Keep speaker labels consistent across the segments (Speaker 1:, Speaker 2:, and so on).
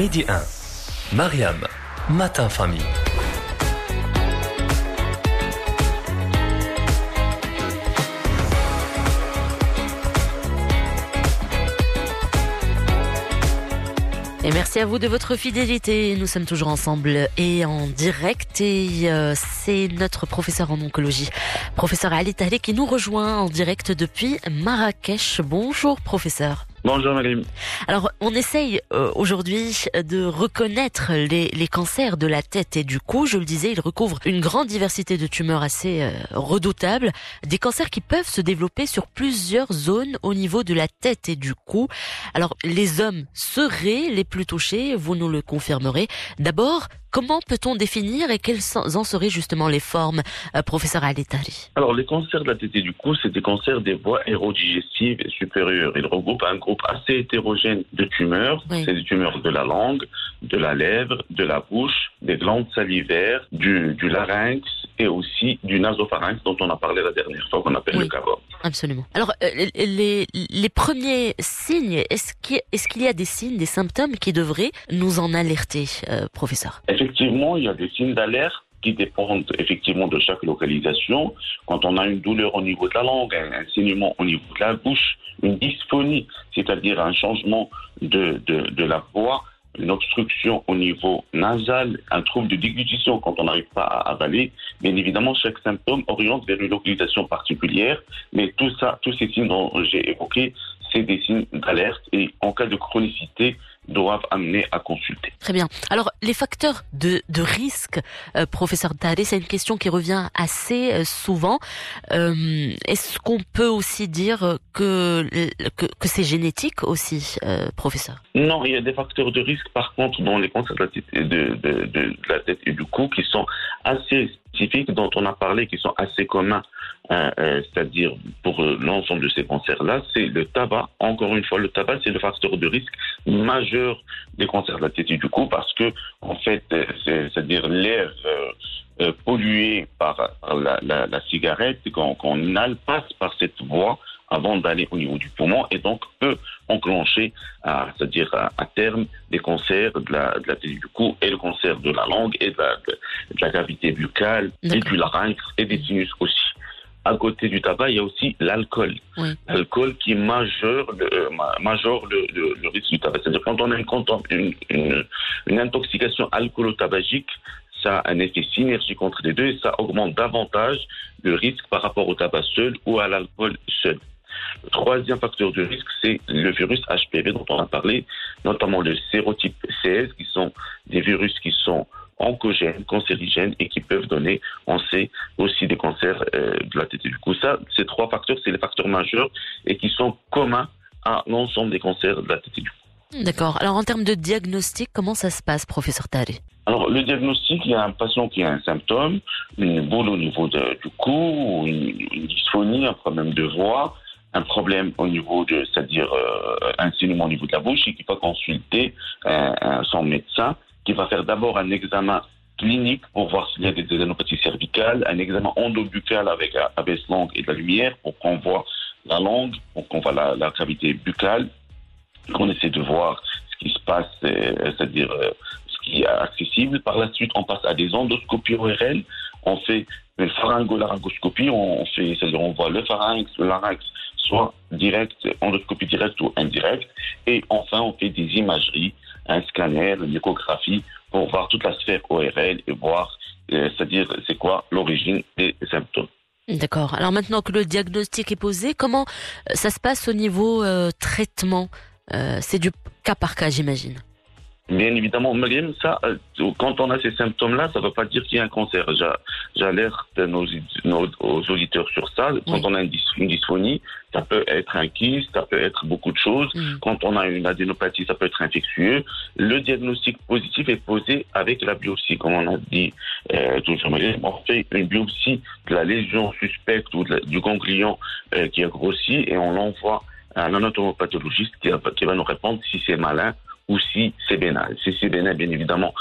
Speaker 1: Midi 1. Mariam, Matin Famille.
Speaker 2: Et merci à vous de votre fidélité. Nous sommes toujours ensemble et en direct. Et c'est notre professeur en oncologie, professeur Ali Tahli, qui nous rejoint en direct depuis Marrakech. Bonjour professeur.
Speaker 3: Bonjour Marim.
Speaker 2: Alors on essaye aujourd'hui de reconnaître les cancers de la tête et du cou. Je le disais, ils recouvrent une grande diversité de tumeurs assez redoutables. Des cancers qui peuvent se développer sur plusieurs zones au niveau de la tête et du cou. Alors les hommes seraient les plus touchés, vous nous le confirmerez. D'abord, comment peut-on définir et quelles en seraient justement les formes, professeur Ali Tahli?
Speaker 3: Alors, les cancers de la tête et du cou, c'est des cancers des voies aérodigestives supérieures. Ils regroupent un groupe assez hétérogène de tumeurs.
Speaker 2: Oui.
Speaker 3: C'est des tumeurs de la langue, de la lèvre, de la bouche, des glandes salivaires, du larynx et aussi du nasopharynx dont on a parlé la dernière fois, qu'on appelle le cavum.
Speaker 2: Absolument. Alors, les premiers signes, est-ce qu'il y a des signes, des symptômes qui devraient nous en alerter, professeur?
Speaker 3: Effectivement, il y a des signes d'alerte qui dépendent effectivement de chaque localisation. Quand on a une douleur au niveau de la langue, un saignement au niveau de la bouche, une dysphonie, c'est-à-dire un changement de la voix, une obstruction au niveau nasal, un trouble de déglutition quand on n'arrive pas à avaler. Bien évidemment, chaque symptôme oriente vers une localisation particulière, mais tous ces signes dont j'ai évoqués, c'est des signes d'alerte et en cas de chronicité, doivent amener à consulter.
Speaker 2: Très bien. Alors, les facteurs de risque, professeur Tahli, c'est une question qui revient assez souvent. Est-ce qu'on peut aussi dire que c'est génétique aussi, professeur?
Speaker 3: Non, il y a des facteurs de risque, par contre, dans les cancers de la tête et du cou qui sont assez spécifiques, dont on a parlé, qui sont assez communs, c'est-à-dire pour l'ensemble de ces cancers-là, c'est le tabac. Encore une fois, le tabac, c'est le facteur de risque majeur des cancers de la tête et du cou parce que, en fait, c'est-à-dire l'air pollué par la cigarette qu'on inhale passe par cette voie avant d'aller au niveau du poumon et donc peut enclencher, c'est-à-dire à terme, des cancers de la tête et du cou et le cancer de la langue et de la cavité buccale et du larynx et des sinus aussi. À côté du tabac, il y a aussi l'alcool. Oui. L'alcool qui majore le risque du tabac. C'est-à-dire quand on a une intoxication alcoolo-tabagique, ça a un effet synergique entre les deux et ça augmente davantage le risque par rapport au tabac seul ou à l'alcool seul. Le troisième facteur de risque, c'est le virus HPV dont on a parlé, notamment le sérotype 16, qui sont des virus qui sont oncogènes, cancérigènes et qui peuvent donner, on sait, aussi des cancers de la tête et du cou. Ça, ces trois facteurs, c'est les facteurs majeurs et qui sont communs à l'ensemble des cancers de la tête et du cou.
Speaker 2: D'accord. Alors, en termes de diagnostic, comment ça se passe, professeur Tahli?
Speaker 3: Alors, le diagnostic, il y a un patient qui a un symptôme, une boule au niveau du cou, une dysphonie, un problème de voix, un problème au niveau c'est-à-dire un saignement au niveau de la bouche et qui va consulter son médecin, qui va faire d'abord un examen clinique pour voir s'il y a des adénopathies cervicales, un examen endobuccal avec la baisse-langue et de la lumière pour qu'on voit la langue, pour qu'on voit la cavité buccale, qu'on essaie de voir ce qui se passe, c'est-à-dire ce qui est accessible. Par la suite, on passe à des endoscopies ORL, on fait une pharyngo-laryngoscopie, c'est-à-dire on voit le pharynx, le larynx, soit direct, endoscopie directe ou indirecte. Et enfin, on fait des imageries, un scanner, une échographie pour voir toute la sphère ORL et voir, c'est-à-dire c'est quoi l'origine des symptômes.
Speaker 2: D'accord. Alors maintenant que le diagnostic est posé, comment ça se passe au niveau traitement? C'est du cas par cas, j'imagine.
Speaker 3: Bien évidemment, Mariam, ça, quand on a ces symptômes-là, ça ne veut pas dire qu'il y a un cancer. J'alerte nos auditeurs sur ça. Quand on a une dysphonie, ça peut être un kyste, ça peut être beaucoup de choses. Quand on a une adénopathie, ça peut être infectieux. Le diagnostic positif est posé avec la biopsie, comme on a dit toujours. On fait une biopsie de la lésion suspecte ou du ganglion qui a grossi et on l'envoie à un anatomopathologiste qui va nous répondre si c'est malin ou si c'est bénin. Si c'est bénin, bien évidemment,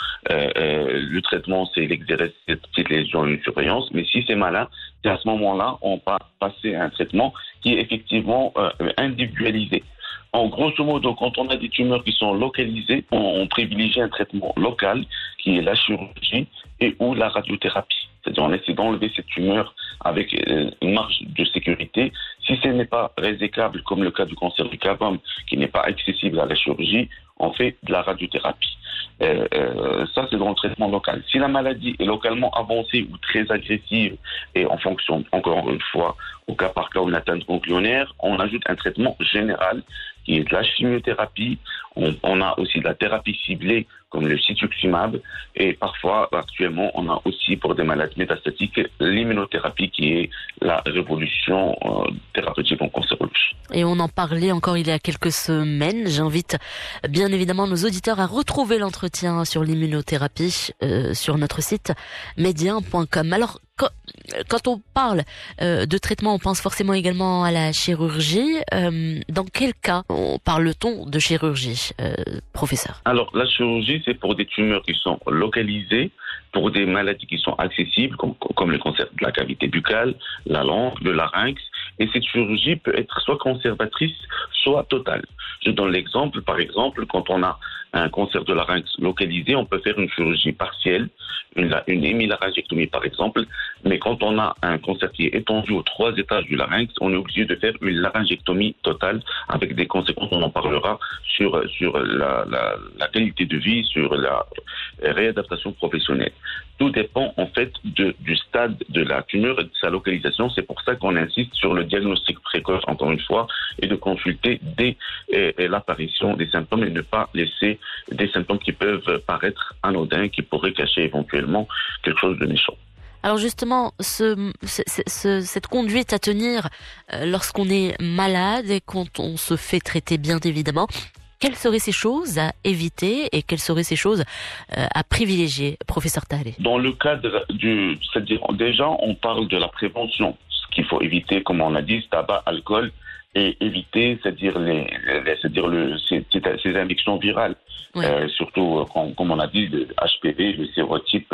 Speaker 3: le traitement, c'est l'exérèse de cette petite lésion, une surveillance. Mais si c'est malin, c'est à ce moment-là, on va passer à un traitement qui est effectivement individualisé. En grosso modo, quand on a des tumeurs qui sont localisées, on privilégie un traitement local qui est la chirurgie et ou la radiothérapie. C'est-à-dire on essaie d'enlever cette tumeur avec une marge de sécurité. Si ce n'est pas résécable, comme le cas du cancer du cavum, qui n'est pas accessible à la chirurgie, on fait de la radiothérapie. Ça, c'est dans le traitement local. Si la maladie est localement avancée ou très agressive, et en fonction, encore une fois, au cas par cas, une atteinte ganglionnaire, on ajoute un traitement général qui est de la chimiothérapie. On a aussi de la thérapie ciblée, comme le cetuximab. Et parfois, actuellement, on a aussi, pour des maladies métastatiques, l'immunothérapie, qui est la révolution thérapeutique en cancérologie.
Speaker 2: Et on en parlait encore il y a quelques semaines. J'invite bien évidemment nos auditeurs à retrouver l'entretien sur l'immunothérapie sur notre site médien.com. Alors, quand on parle de traitement, on pense forcément également à la chirurgie. Dans quel cas parle-t-on de chirurgie, professeur?
Speaker 3: Alors, la chirurgie, c'est pour des tumeurs qui sont localisées, pour des maladies qui sont accessibles, comme le cancer de la cavité buccale, la langue, le larynx. Et cette chirurgie peut être soit conservatrice, soit totale. Je donne l'exemple, par exemple, quand on a un cancer de larynx localisé, on peut faire une chirurgie partielle, une hémilaryngectomie par exemple, mais quand on a un cancer qui est étendu aux 3 étages du larynx, on est obligé de faire une laryngectomie totale avec des conséquences, on en parlera, sur la qualité de vie, sur la réadaptation professionnelle. Tout dépend en fait du stade de la tumeur et de sa localisation. C'est pour ça qu'on insiste sur le diagnostic précoce, encore une fois, et de consulter dès l'apparition des symptômes et ne pas laisser des symptômes qui peuvent paraître anodins, qui pourraient cacher éventuellement quelque chose de méchant.
Speaker 2: Alors justement, cette conduite à tenir lorsqu'on est malade et quand on se fait traiter, bien évidemment, quelles seraient ces choses à éviter et quelles seraient ces choses à privilégier, professeur Tahalé? Dans
Speaker 3: le cadre c'est-à-dire déjà, on parle de la prévention. Ce qu'il faut éviter, comme on a dit, tabac, alcool, et éviter, c'est-à-dire ces infections virales, oui. Surtout, comme on a dit, le HPV, le sérotype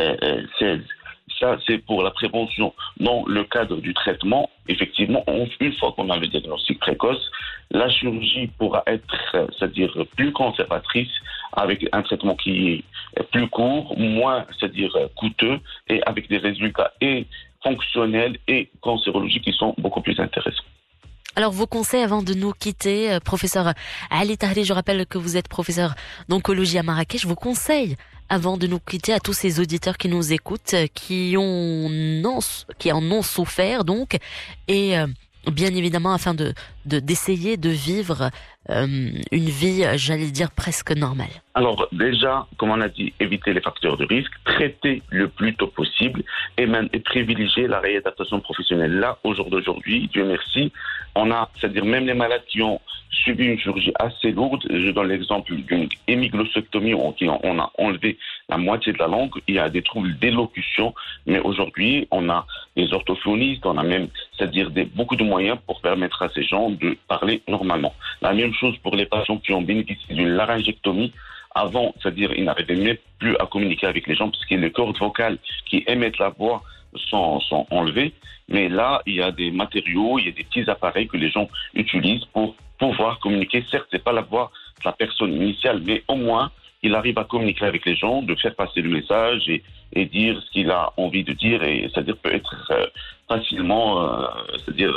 Speaker 3: 16. Ça, c'est pour la prévention. Dans le cadre du traitement, effectivement, une fois qu'on a le diagnostic précoce, la chirurgie pourra être, c'est-à-dire plus conservatrice, avec un traitement qui est plus court, moins, c'est-à-dire coûteux, et avec des résultats et fonctionnels et cancérologiques qui sont beaucoup plus intéressants.
Speaker 2: Alors, vos conseils avant de nous quitter, professeur Ali Tahalé, je rappelle que vous êtes professeur d'oncologie à Marrakech, vos conseils avant de nous quitter à tous ces auditeurs qui nous écoutent, qui en ont souffert donc, et bien évidemment afin d'essayer de vivre une vie, j'allais dire, presque normale.
Speaker 3: Alors déjà, comme on a dit, éviter les facteurs de risque, traiter le plus tôt possible et privilégier la réadaptation professionnelle. Là, au jour d'aujourd'hui, Dieu merci, on a, c'est-à-dire même les malades qui ont subi une chirurgie assez lourde, je donne l'exemple d'une hémiglossectomie où on a enlevé la moitié de la langue, il y a des troubles d'élocution, mais aujourd'hui, on a des orthophonistes, on a même, c'est-à-dire beaucoup de moyens pour permettre à ces gens de parler normalement. La même chose pour les patients qui ont bénéficié d'une laryngectomie. Avant, c'est-à-dire ils n'arrivaient même plus à communiquer avec les gens parce que les cordes vocales qui émettent la voix sont enlevées. Mais là, il y a des matériaux, il y a des petits appareils que les gens utilisent pour pouvoir communiquer. Certes, c'est pas la voix de la personne initiale, mais au moins, il arrive à communiquer avec les gens, de faire passer le message et dire ce qu'il a envie de dire, et c'est-à-dire peut être facilement, c'est-à-dire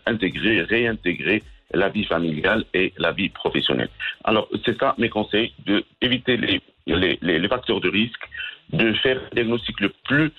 Speaker 3: réintégrer la vie familiale et la vie professionnelle. Alors, c'est ça mes conseils, d'éviter les facteurs de risque, de faire un diagnostic le plus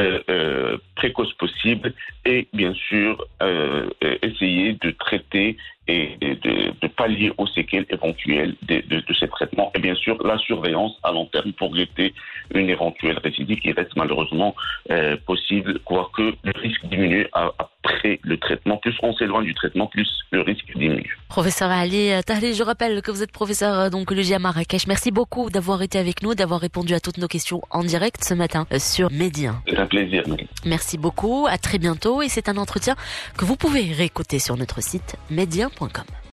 Speaker 3: précoce possible et bien sûr essayer de traiter et de pallier aux séquelles éventuelles de ces traitements et bien sûr la surveillance à long terme pour éviter une éventuelle récidive qui reste malheureusement possible, quoique le risque diminue après le traitement. Plus on s'éloigne du traitement, plus le risque diminue.
Speaker 2: Professeur Ali Tahalé, je rappelle que vous êtes professeur d'oncologie à Marrakech. Merci beaucoup d'avoir été avec nous, d'avoir répondu à toutes nos questions en direct ce matin sur Médien.
Speaker 3: C'est un plaisir.
Speaker 2: Merci beaucoup, à très bientôt et c'est un entretien que vous pouvez réécouter sur notre site médien.com.